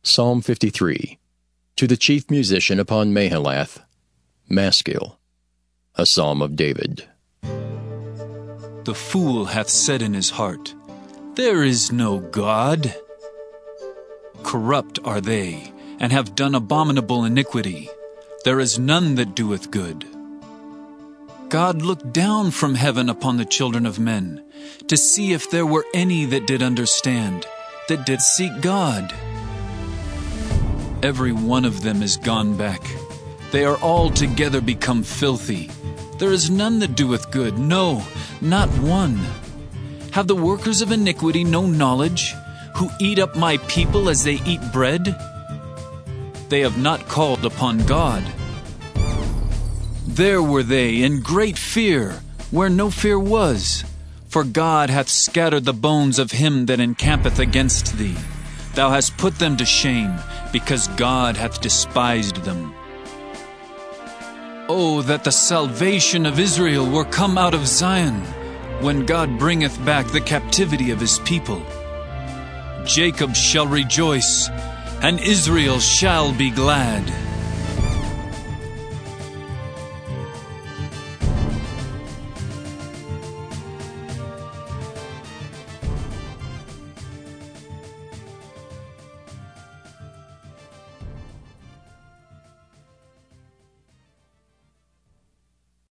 Psalm 53. To the chief musician upon Mahalath, Maskil. A Psalm of David. The fool hath said in his heart, There is no God. Corrupt are they, and have done abominable iniquity. There is none that doeth good. God looked down from heaven upon the children of men, to see if there were any that did understand, that did seek God. Every one of them is gone back. They are altogether become filthy. There is none that doeth good, no, not one. Have the workers of iniquity no knowledge, who eat up my people as they eat bread? They have not called upon God. There were they in great fear, where no fear was. For God hath scattered the bones of him that encampeth against thee. Thou hast put them to shame, because God hath despised them. Oh, that the salvation of Israel were come out of Zion, when God bringeth back the captivity of his people. Jacob shall rejoice, and Israel shall be glad.